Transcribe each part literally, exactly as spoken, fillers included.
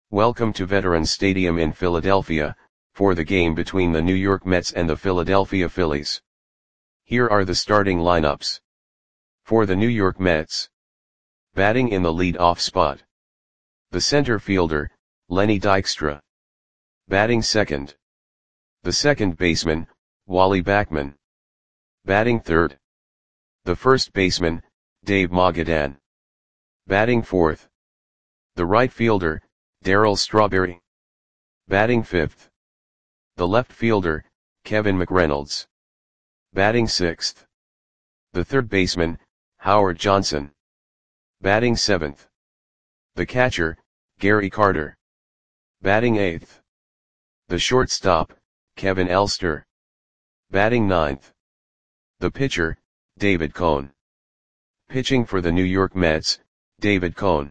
Welcome to Veterans Stadium in Philadelphia, for the game between the New York Mets and the Philadelphia Phillies. Here are the starting lineups. For the New York Mets. Batting in the lead-off spot. The center fielder, Lenny Dykstra. Batting second. The second baseman, Wally Backman. Batting third. The first baseman, Dave Mogadan. Batting fourth. The right fielder, Darryl Strawberry. Batting fifth. The left fielder, Kevin McReynolds. Batting sixth. The third baseman, Howard Johnson. Batting seventh. The catcher, Gary Carter. Batting eighth. The shortstop, Kevin Elster. Batting ninth. The pitcher, David Cone. Pitching for the New York Mets, David Cone.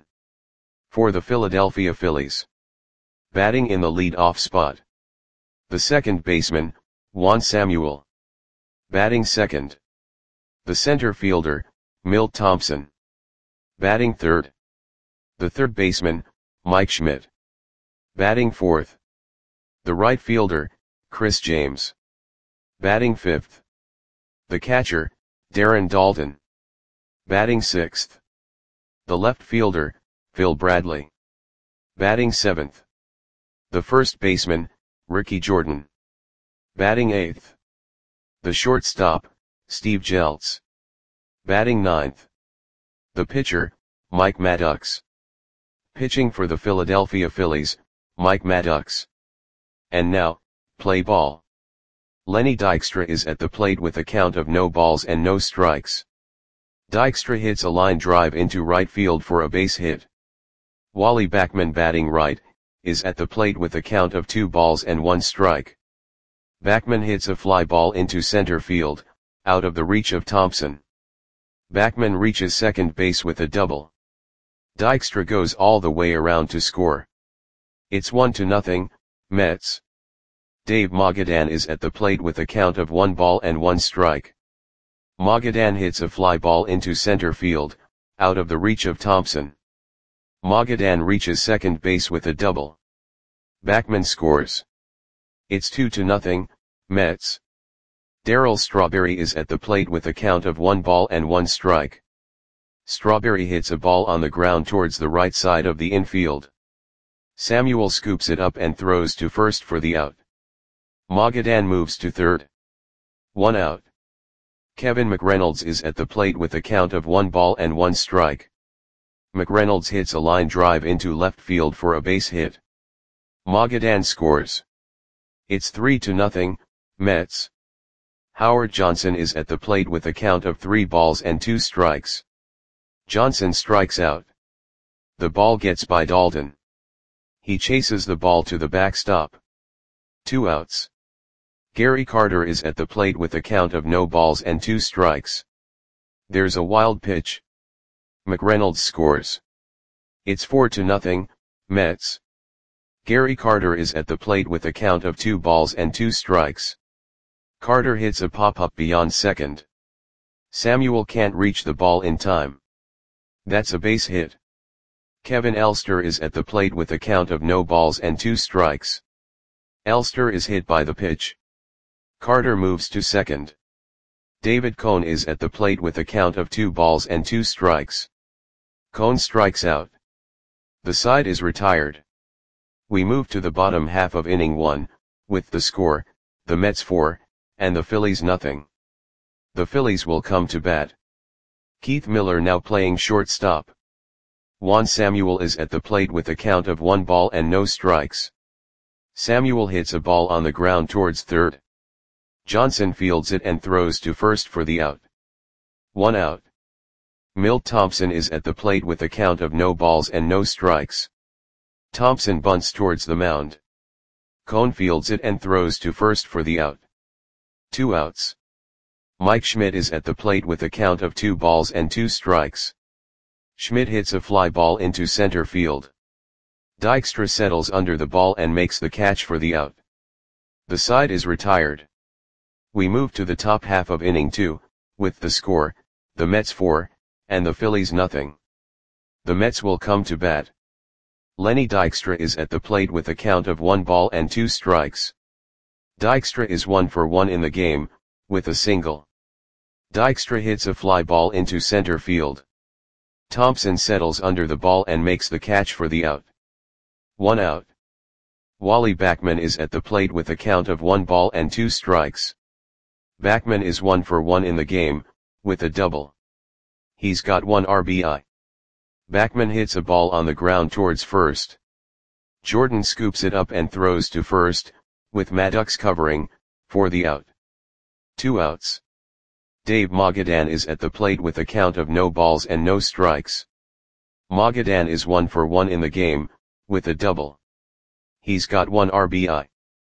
For the Philadelphia Phillies. Batting in the lead-off spot. The second baseman, Juan Samuel. Batting second. The center fielder, Milt Thompson. Batting third. The third baseman, Mike Schmidt. Batting fourth. The right fielder, Chris James. Batting fifth. The catcher, Darren Daulton. Batting sixth. The left fielder, Phil Bradley. Batting seventh. The first baseman, Ricky Jordan. Batting eighth. The shortstop, Steve Jeltz. Batting ninth. The pitcher, Mike Maddox. Pitching for the Philadelphia Phillies, Mike Maddox. And now, play ball. Lenny Dykstra is at the plate with a count of no balls and no strikes. Dykstra hits a line drive into right field for a base hit. Wally Backman, batting right, is at the plate with a count of two balls and one strike. Backman hits a fly ball into center field, out of the reach of Thompson. Backman reaches second base with a double. Dykstra goes all the way around to score. It's one to nothing, Mets. Dave Mogadan is at the plate with a count of one ball and one strike. Mogadan hits a fly ball into center field, out of the reach of Thompson. Mogadan reaches second base with a double. Backman scores. It's two to nothing, Mets. Darryl Strawberry is at the plate with a count of one ball and one strike. Strawberry hits a ball on the ground towards the right side of the infield. Samuel scoops it up and throws to first for the out. Mogadan moves to third. One out. Kevin McReynolds is at the plate with a count of one ball and one strike. McReynolds hits a line drive into left field for a base hit. Mogadan scores. It's three to nothing, Mets. Howard Johnson is at the plate with a count of three balls and two strikes. Johnson strikes out. The ball gets by Daulton. He chases the ball to the backstop. Two outs. Gary Carter is at the plate with a count of no balls and two strikes. There's a wild pitch. McReynolds scores. It's four to nothing, Mets. Gary Carter is at the plate with a count of two balls and two strikes. Carter hits a pop-up beyond second. Samuel can't reach the ball in time. That's a base hit. Kevin Elster is at the plate with a count of no balls and two strikes. Elster is hit by the pitch. Carter moves to second. David Cone is at the plate with a count of two balls and two strikes. Cone strikes out. The side is retired. We move to the bottom half of inning one, with the score, the Mets four, and the Phillies nothing. The Phillies will come to bat. Keith Miller now playing shortstop. Juan Samuel is at the plate with a count of one ball and no strikes. Samuel hits a ball on the ground towards third. Johnson fields it and throws to first for the out. One out. Milt Thompson is at the plate with a count of no balls and no strikes. Thompson bunts towards the mound. Cone fields it and throws to first for the out. Two outs. Mike Schmidt is at the plate with a count of two balls and two strikes. Schmidt hits a fly ball into center field. Dykstra settles under the ball and makes the catch for the out. The side is retired. We move to the top half of inning two, with the score, the Mets four, and the Phillies nothing. The Mets will come to bat. Lenny Dykstra is at the plate with a count of one ball and two strikes. Dykstra is one for one in the game, with a single. Dykstra hits a fly ball into center field. Thompson settles under the ball and makes the catch for the out. One out. Wally Backman is at the plate with a count of one ball and two strikes. Backman is one for one in the game, with a double. He's got one R B I. Backman hits a ball on the ground towards first. Jordan scoops it up and throws to first, with Maddox covering, for the out. Two outs. Dave Mogadan is at the plate with a count of no balls and no strikes. Mogadan is one for one in the game, with a double. He's got one R B I.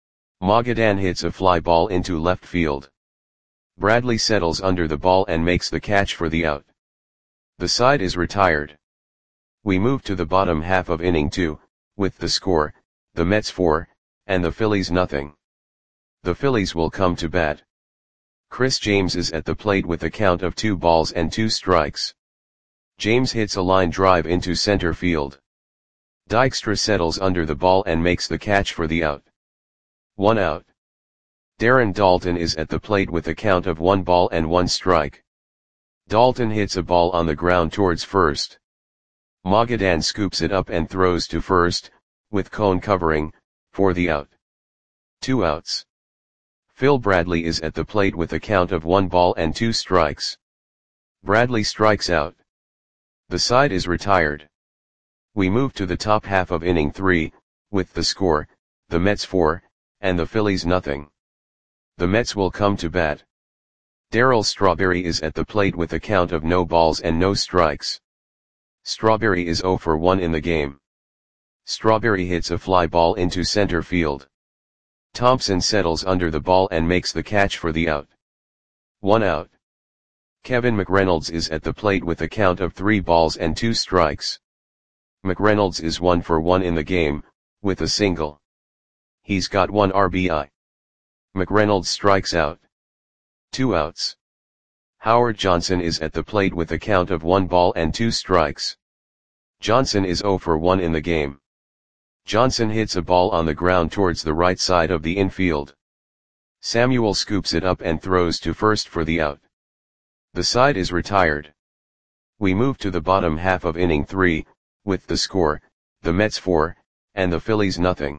Mogadan hits a fly ball into left field. Bradley settles under the ball and makes the catch for the out. The side is retired. We move to the bottom half of inning two, with the score, the Mets four, and the Phillies nothing. The Phillies will come to bat. Chris James is at the plate with a count of two balls and two strikes. James hits a line drive into center field. Dykstra settles under the ball and makes the catch for the out. One out. Darren Daulton is at the plate with a count of one ball and one strike. Daulton hits a ball on the ground towards first. Mogadan scoops it up and throws to first, with Cone covering, for the out. Two outs. Phil Bradley is at the plate with a count of one ball and two strikes. Bradley strikes out. The side is retired. We move to the top half of inning three, with the score, the Mets four, and the Phillies nothing. The Mets will come to bat. Darryl Strawberry is at the plate with a count of no balls and no strikes. Strawberry is zero for one in the game. Strawberry hits a fly ball into center field. Thompson settles under the ball and makes the catch for the out. One out. Kevin McReynolds is at the plate with a count of three balls and two strikes. McReynolds is one for one in the game, with a single. He's got one R B I. McReynolds strikes out. Two outs. Howard Johnson is at the plate with a count of one ball and two strikes. Johnson is zero for one in the game. Johnson hits a ball on the ground towards the right side of the infield. Samuel scoops it up and throws to first for the out. The side is retired. We move to the bottom half of inning three, with the score, the Mets four, and the Phillies nothing.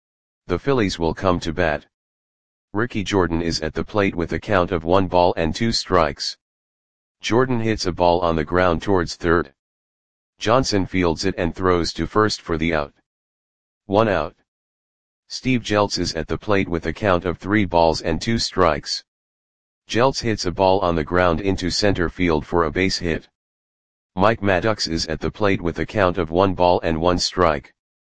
The Phillies will come to bat. Ricky Jordan is at the plate with a count of one ball and two strikes. Jordan hits a ball on the ground towards third. Johnson fields it and throws to first for the out. One out. Steve Jeltz is at the plate with a count of three balls and two strikes. Jeltz hits a ball on the ground into center field for a base hit. Mike Maddox is at the plate with a count of one ball and one strike.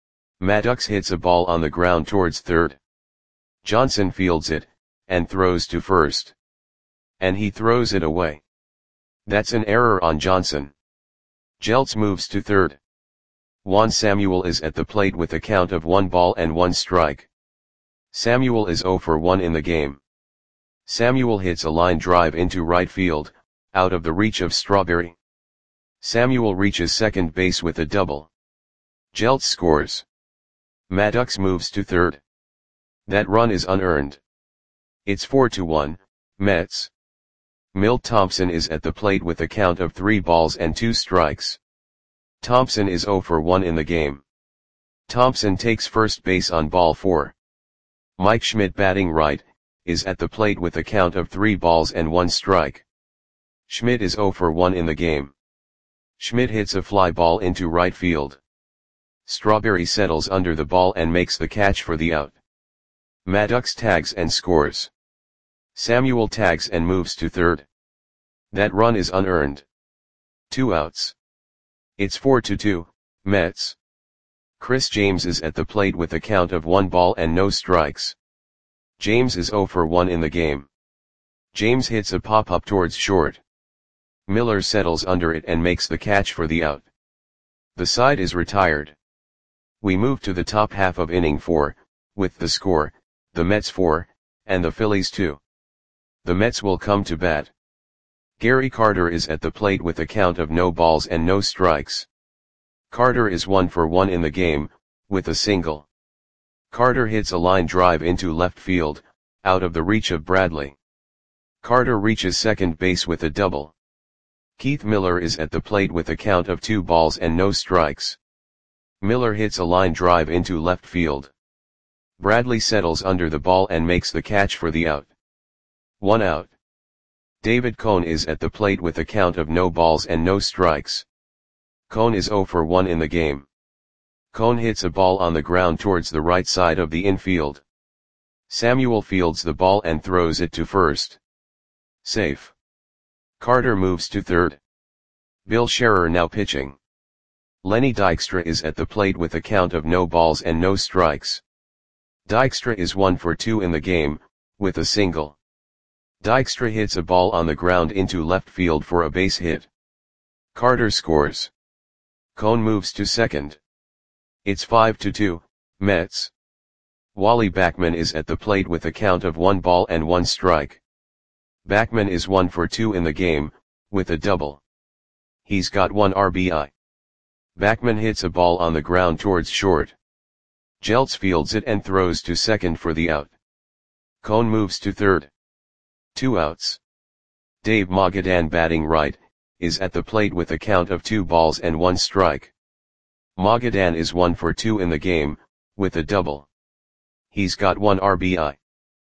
Maddox hits a ball on the ground towards third. Johnson fields it, and throws to first. And he throws it away. That's an error on Johnson. Jeltz moves to third. Juan Samuel is at the plate with a count of one ball and one strike. Samuel is zero for one in the game. Samuel hits a line drive into right field, out of the reach of Strawberry. Samuel reaches second base with a double. Jeltz scores. Maddox moves to third. That run is unearned. It's four to one, Mets. Milt Thompson is at the plate with a count of three balls and two strikes. Thompson is zero for one in the game. Thompson takes first base on ball four. Mike Schmidt, batting right, is at the plate with a count of three balls and one strike. Schmidt is zero for one in the game. Schmidt hits a fly ball into right field. Strawberry settles under the ball and makes the catch for the out. Maddox tags and scores. Samuel tags and moves to third. That run is unearned. Two outs. It's four to two, Mets. Chris James is at the plate with a count of one ball and no strikes. James is zero for one in the game. James hits a pop-up towards short. Miller settles under it and makes the catch for the out. The side is retired. We move to the top half of inning four, with the score, the Mets four, and the Phillies two. The Mets will come to bat. Gary Carter is at the plate with a count of no balls and no strikes. Carter is one for one in the game, with a single. Carter hits a line drive into left field, out of the reach of Bradley. Carter reaches second base with a double. Keith Miller is at the plate with a count of two balls and no strikes. Miller hits a line drive into left field. Bradley settles under the ball and makes the catch for the out. One out. David Cone is at the plate with a count of no balls and no strikes. Cone is zero for one in the game. Cone hits a ball on the ground towards the right side of the infield. Samuel fields the ball and throws it to first. Safe. Carter moves to third. Bill Scherer now pitching. Lenny Dykstra is at the plate with a count of no balls and no strikes. Dykstra is one for two in the game, with a single. Dykstra hits a ball on the ground into left field for a base hit. Carter scores. Cone moves to second. It's five to two, Mets. Wally Backman is at the plate with a count of one ball and one strike. Backman is one for two in the game, with a double. He's got one R B I. Backman hits a ball on the ground towards short. Jeltz fields it and throws to second for the out. Cone moves to third. Two outs. Dave Magadan, batting right, is at the plate with a count of two balls and one strike. Magadan is one for two in the game, with a double. He's got one R B I.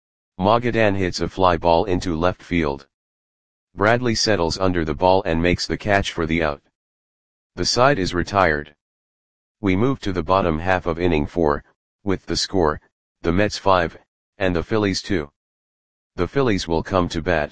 Magadan hits a fly ball into left field. Bradley settles under the ball and makes the catch for the out. The side is retired. We move to the bottom half of inning four, with the score, the Mets five, and the Phillies two. The Phillies will come to bat.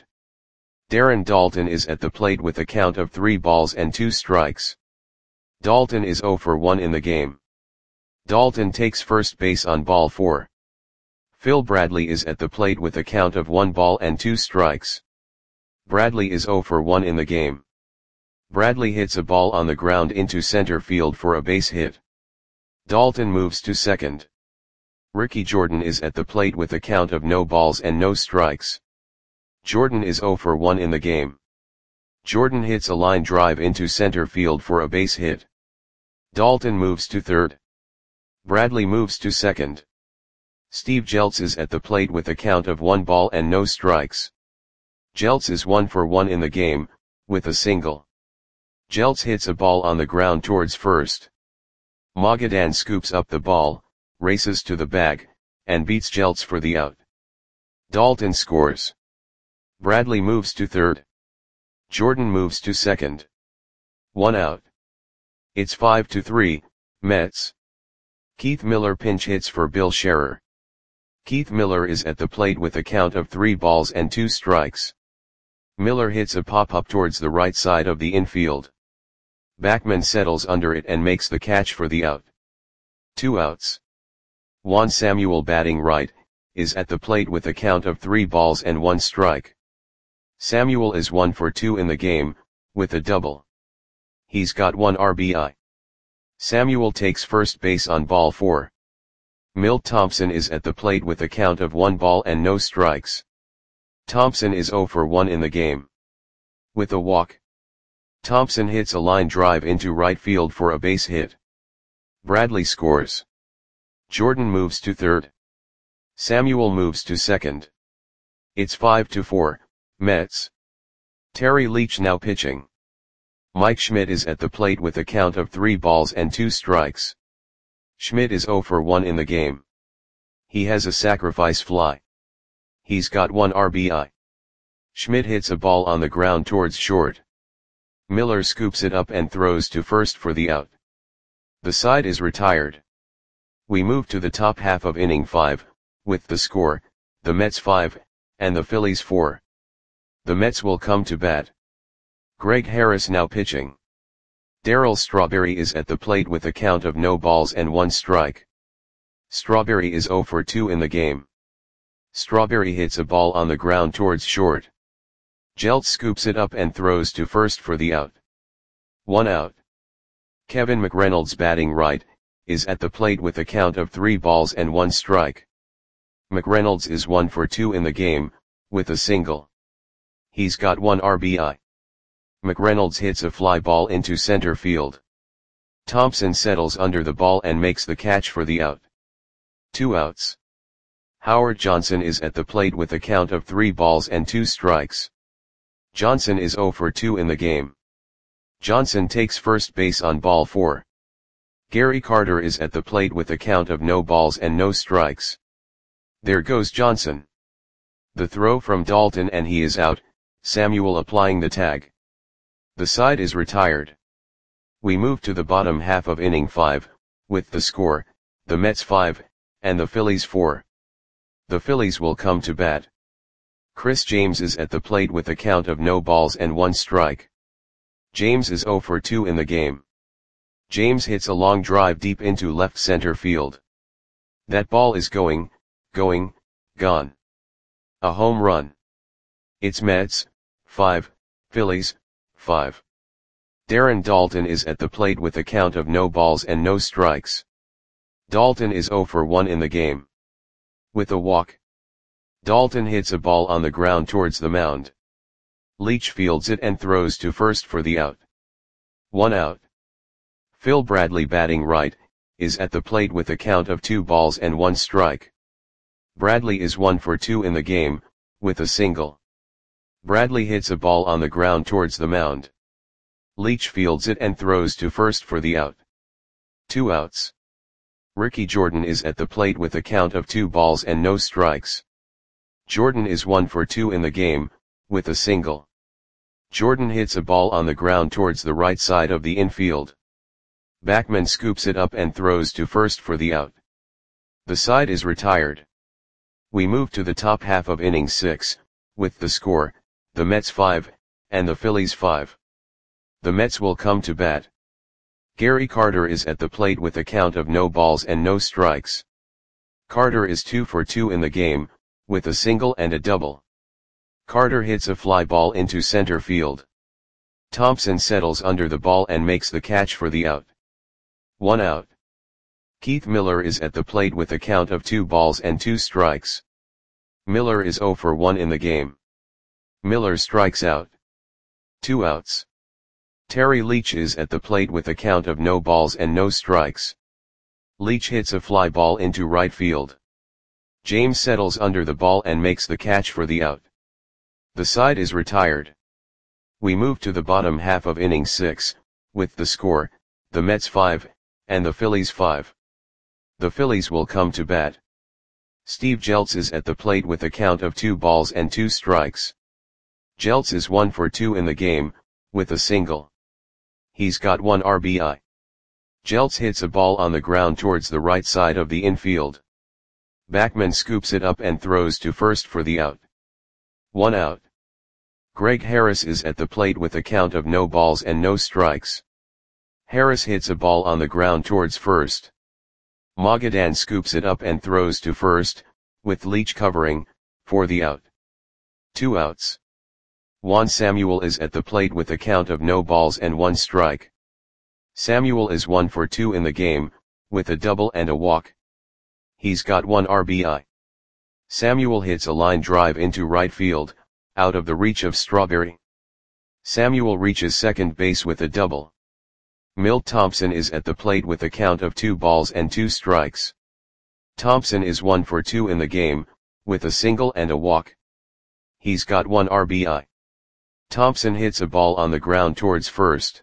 Darren Daulton is at the plate with a count of three balls and two strikes. Daulton is zero for one in the game. Daulton takes first base on ball four. Phil Bradley is at the plate with a count of one ball and two strikes. Bradley is zero for one in the game. Bradley hits a ball on the ground into center field for a base hit. Daulton moves to second. Ricky Jordan is at the plate with a count of no balls and no strikes. Jordan is zero for one in the game. Jordan hits a line drive into center field for a base hit. Daulton moves to third. Bradley moves to second. Steve Jeltz is at the plate with a count of one ball and no strikes. Jeltz is one for one in the game, with a single. Jeltz hits a ball on the ground towards first. Magadan scoops up the ball, races to the bag, and beats Jeltz for the out. Daulton scores. Bradley moves to third. Jordan moves to second. One out. It's five to three, Mets. Keith Miller pinch hits for Bill Scherer. Keith Miller is at the plate with a count of three balls and two strikes. Miller hits a pop-up towards the right side of the infield. Backman settles under it and makes the catch for the out. Two outs. Juan Samuel, batting right, is at the plate with a count of three balls and one strike. Samuel is one for two in the game, with a double. He's got one R B I. Samuel takes first base on ball four. Milt Thompson is at the plate with a count of one ball and no strikes. Thompson is zero for one in the game. With a walk. Thompson hits a line drive into right field for a base hit. Bradley scores. Jordan moves to third. Samuel moves to second. It's five to four, Mets. Terry Leach now pitching. Mike Schmidt is at the plate with a count of three balls and two strikes. Schmidt is zero for one in the game. He has a sacrifice fly. He's got one R B I. Schmidt hits a ball on the ground towards short. Miller scoops it up and throws to first for the out. The side is retired. We move to the top half of inning five, with the score, the Mets five, and the Phillies four. The Mets will come to bat. Greg Harris now pitching. Darryl Strawberry is at the plate with a count of no balls and one strike. Strawberry is zero for two in the game. Strawberry hits a ball on the ground towards short. Jeltz scoops it up and throws to first for the out. One out. Kevin McReynolds, batting right, is at the plate with a count of three balls and one strike. McReynolds is one for two in the game, with a single. He's got one R B I. McReynolds hits a fly ball into center field. Thompson settles under the ball and makes the catch for the out. Two outs. Howard Johnson is at the plate with a count of three balls and two strikes. Johnson is oh for two in the game. Johnson takes first base on ball four. Gary Carter is at the plate with a count of no balls and no strikes. There goes Johnson. The throw from Dalton and he is out, Samuel applying the tag. The side is retired. We move to the bottom half of inning five, with the score, the Mets five, and the Phillies four. The Phillies will come to bat. Chris James is at the plate with a count of no balls and one strike. James is oh for two in the game. James hits a long drive deep into left center field. That ball is going, going, gone. A home run. It's Mets, five, Phillies, five. Darren Daulton is at the plate with a count of no balls and no strikes. Daulton is oh for one in the game. With a walk. Daulton hits a ball on the ground towards the mound. Leach fields it and throws to first for the out. One out. Phil Bradley, batting right, is at the plate with a count of two balls and one strike. Bradley is one for two in the game, with a single. Bradley hits a ball on the ground towards the mound. Leach fields it and throws to first for the out. Two outs. Ricky Jordan is at the plate with a count of two balls and no strikes. Jordan is one for two in the game, with a single. Jordan hits a ball on the ground towards the right side of the infield. Backman scoops it up and throws to first for the out. The side is retired. We move to the top half of inning six, with the score, the Mets five, and the Phillies five. The Mets will come to bat. Gary Carter is at the plate with a count of no balls and no strikes. Carter is two for two in the game, with a single and a double. Carter hits a fly ball into center field. Thompson settles under the ball and makes the catch for the out. One out. Keith Miller is at the plate with a count of two balls and two strikes. Miller is oh for one in the game. Miller strikes out. Two outs. Terry Leach is at the plate with a count of no balls and no strikes. Leach hits a fly ball into right field. James settles under the ball and makes the catch for the out. The side is retired. We move to the bottom half of inning six, with the score, the Mets five, and the Phillies five. The Phillies will come to bat. Steve Jeltz is at the plate with a count of two balls and two strikes. Jeltz is one for two in the game, with a single. He's got one R B I. Jeltz hits a ball on the ground towards the right side of the infield. Backman scoops it up and throws to first for the out. One out. Greg Harris is at the plate with a count of no balls and no strikes. Harris hits a ball on the ground towards first. Magadan scoops it up and throws to first, with Leach covering, for the out. Two outs. Juan Samuel is at the plate with a count of no balls and one strike. Samuel is one for two in the game, with a double and a walk. He's got one R B I. Samuel hits a line drive into right field, out of the reach of Strawberry. Samuel reaches second base with a double. Milt Thompson is at the plate with a count of two balls and two strikes. Thompson is one for two in the game, with a single and a walk. He's got one R B I. Thompson hits a ball on the ground towards first.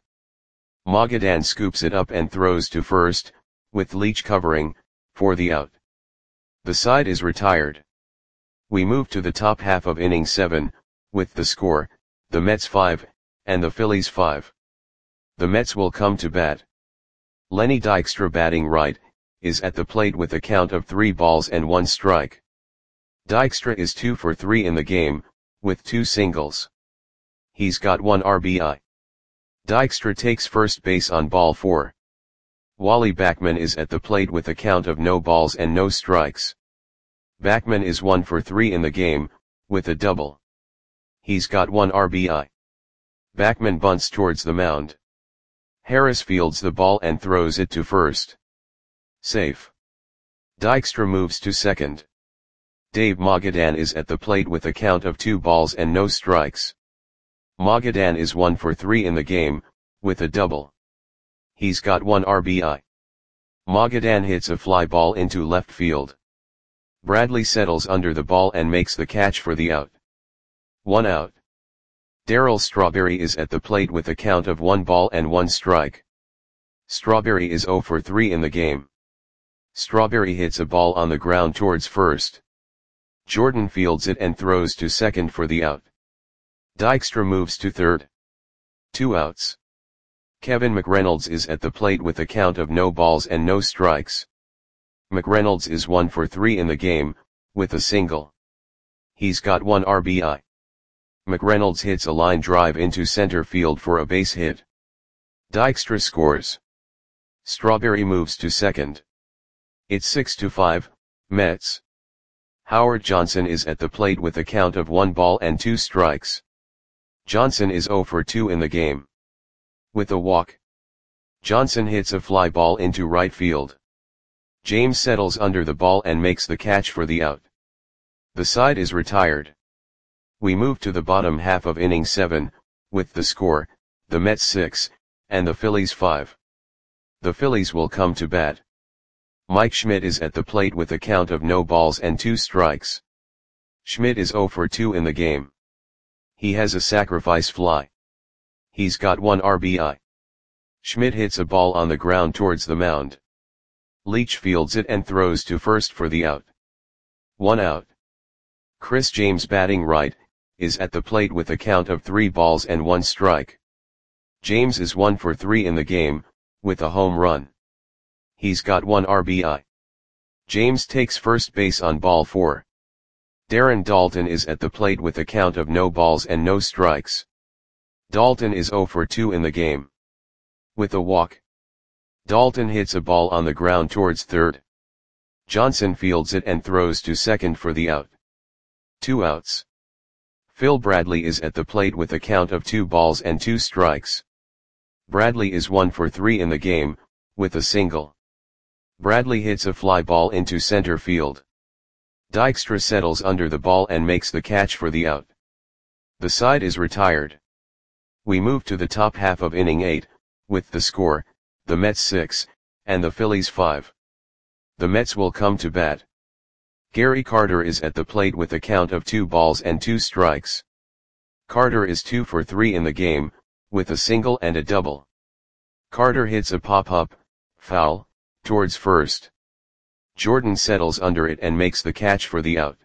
Magadan scoops it up and throws to first, with Leach covering, for the out. The side is retired. We move to the top half of inning seven, with the score, the Mets five, and the Phillies five. The Mets will come to bat. Lenny Dykstra, batting right, is at the plate with a count of three balls and one strike. Dykstra is two for three in the game, with two singles. He's got one R B I. Dykstra takes first base on ball four. Wally Backman is at the plate with a count of no balls and no strikes. Backman is one for three in the game, with a double. He's got one R B I. Backman bunts towards the mound. Harris fields the ball and throws it to first. Safe. Dykstra moves to second. Dave Magadan is at the plate with a count of two balls and no strikes. Magadan is one for three in the game, with a double. He's got one R B I. Magadan hits a fly ball into left field. Bradley settles under the ball and makes the catch for the out. One out. Darryl Strawberry is at the plate with a count of one ball and one strike. Strawberry is zero for three in the game. Strawberry hits a ball on the ground towards first. Jordan fields it and throws to second for the out. Dykstra moves to third. Two outs. Kevin McReynolds is at the plate with a count of no balls and no strikes. McReynolds is one for three in the game, with a single. He's got one R B I. McReynolds hits a line drive into center field for a base hit. Dykstra scores. Strawberry moves to second. It's six to five, Mets. Howard Johnson is at the plate with a count of one ball and two strikes. Johnson is zero for two in the game. With a walk. Johnson hits a fly ball into right field. James settles under the ball and makes the catch for the out. The side is retired. We move to the bottom half of inning seven, with the score, the Mets six, and the Phillies five. The Phillies will come to bat. Mike Schmidt is at the plate with a count of no balls and two strikes. Schmidt is zero for two in the game. He has a sacrifice fly. He's got one R B I. Schmidt hits a ball on the ground towards the mound. Leach fields it and throws to first for the out. One out. Chris James, batting right, is at the plate with a count of three balls and one strike. James is one for three in the game, with a home run. He's got one R B I. James takes first base on ball four. Darren Daulton is at the plate with a count of no balls and no strikes. Daulton is zero for two in the game. With a walk. Daulton hits a ball on the ground towards third. Johnson fields it and throws to second for the out. Two outs. Phil Bradley is at the plate with a count of two balls and two strikes. Bradley is one for three in the game, with a single. Bradley hits a fly ball into center field. Dykstra settles under the ball and makes the catch for the out. The side is retired. We move to the top half of inning eight, with the score, the Mets six, and the Phillies five. The Mets will come to bat. Gary Carter is at the plate with a count of two balls and two strikes. Carter is two for three in the game, with a single and a double. Carter hits a pop-up, foul, towards first. Jordan settles under it and makes the catch for the out.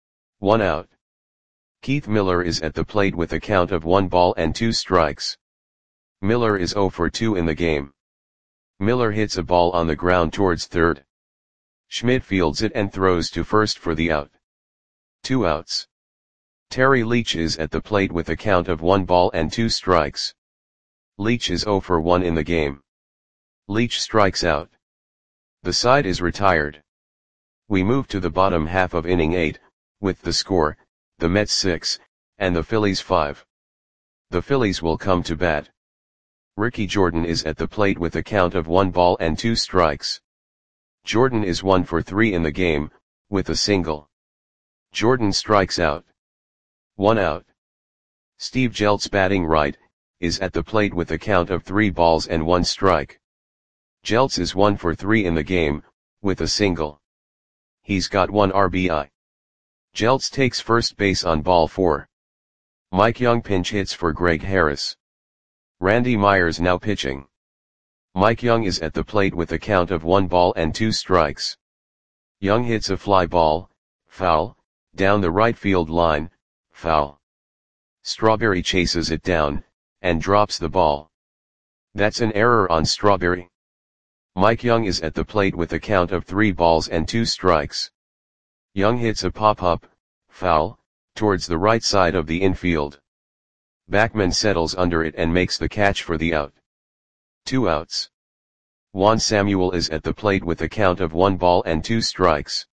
One out. Keith Miller is at the plate with a count of one ball and two strikes. Miller is zero for two in the game. Miller hits a ball on the ground towards third. Schmidt fields it and throws to first for the out. Two outs. Terry Leach is at the plate with a count of one ball and two strikes. Leach is zero for one in the game. Leach strikes out. The side is retired. We move to the bottom half of inning eight, with the score, the Mets six, and the Phillies five. The Phillies will come to bat. Ricky Jordan is at the plate with a count of one ball and two strikes. Jordan is one for three in the game, with a single. Jordan strikes out. One out. Steve Jeltz, batting right, is at the plate with a count of three balls and one strike. Jeltz is one for three in the game, with a single. He's got one R B I. Jeltz takes first base on ball four. Mike Young pinch hits for Greg Harris. Randy Myers now pitching. Mike Young is at the plate with a count of one ball and two strikes. Young hits a fly ball, foul, down the right field line, foul. Strawberry chases it down, and drops the ball. That's an error on Strawberry. Mike Young is at the plate with a count of three balls and two strikes. Young hits a pop-up, foul, towards the right side of the infield. Backman settles under it and makes the catch for the out. Two outs. Juan Samuel is at the plate with a count of one ball and two strikes.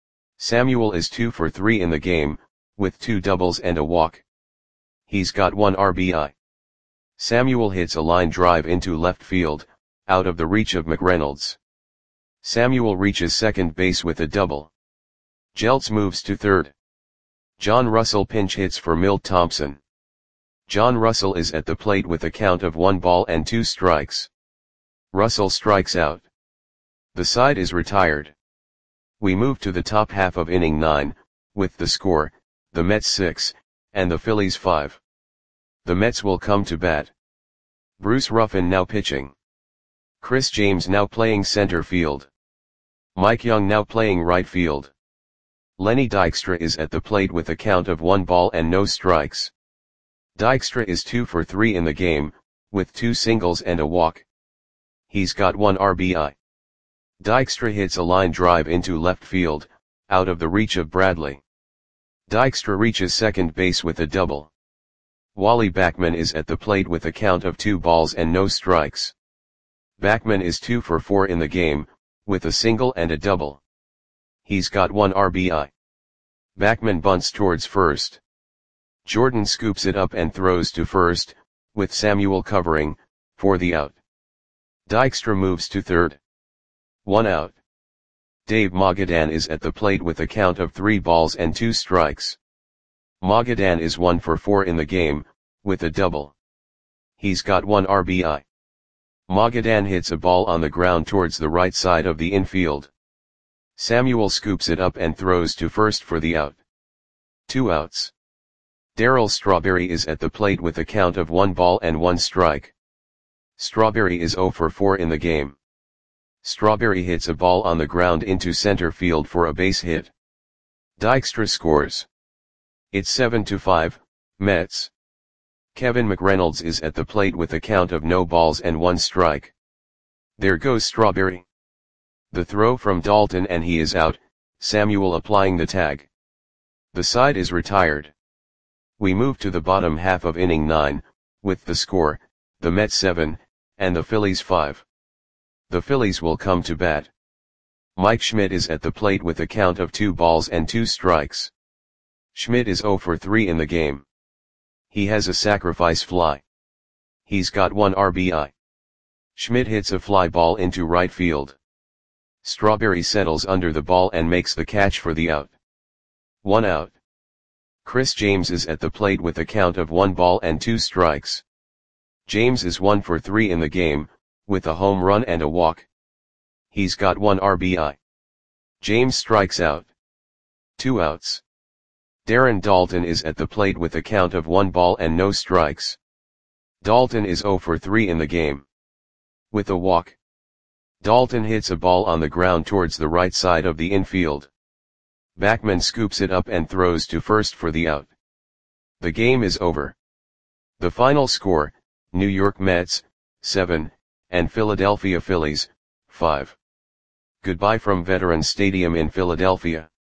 Samuel is two for three in the game, with two doubles and a walk. He's got one R B I. Samuel hits a line drive into left field, out of the reach of McReynolds. Samuel reaches second base with a double. Jeltz moves to third. John Russell pinch hits for Milt Thompson. John Russell is at the plate with a count of one ball and two strikes. Russell strikes out. The side is retired. We move to the top half of inning nine, with the score, the Mets six, and the Phillies five. The Mets will come to bat. Bruce Ruffin now pitching. Chris James now playing center field. Mike Young now playing right field. Lenny Dykstra is at the plate with a count of one ball and no strikes. Dykstra is two for three in the game, with two singles and a walk. He's got one R B I. Dykstra hits a line drive into left field, out of the reach of Bradley. Dykstra reaches second base with a double. Wally Backman is at the plate with a count of two balls and no strikes. Backman is two for four in the game, with a single and a double. He's got one R B I. Backman bunts towards first. Jordan scoops it up and throws to first, with Samuel covering, for the out. Dykstra moves to third. One out. Dave Magadan is at the plate with a count of three balls and two strikes. Magadan is one for four in the game, with a double. He's got one R B I. Magadan hits a ball on the ground towards the right side of the infield. Samuel scoops it up and throws to first for the out. Two outs. Darryl Strawberry is at the plate with a count of one ball and one strike. Strawberry is zero for four in the game. Strawberry hits a ball on the ground into center field for a base hit. Dykstra scores. It's seven to five, Mets. Kevin McReynolds is at the plate with a count of no balls and one strike. There goes Strawberry. The throw from Dalton and he is out, Samuel applying the tag. The side is retired. We move to the bottom half of inning nine, with the score, the Mets seven, and the Phillies five. The Phillies will come to bat. Mike Schmidt is at the plate with a count of two balls and two strikes. Schmidt is zero for three in the game. He has a sacrifice fly. He's got one R B I. Schmidt hits a fly ball into right field. Strawberry settles under the ball and makes the catch for the out. One out. Chris James is at the plate with a count of one ball and two strikes. James is one for three in the game, with a home run and a walk. He's got one R B I. James strikes out. Two outs. Darren Daulton is at the plate with a count of one ball and no strikes. Daulton is zero for three in the game. With a walk. Daulton hits a ball on the ground towards the right side of the infield. Backman scoops it up and throws to first for the out. The game is over. The final score, New York Mets, seven, and Philadelphia Phillies, five. Goodbye from Veterans Stadium in Philadelphia.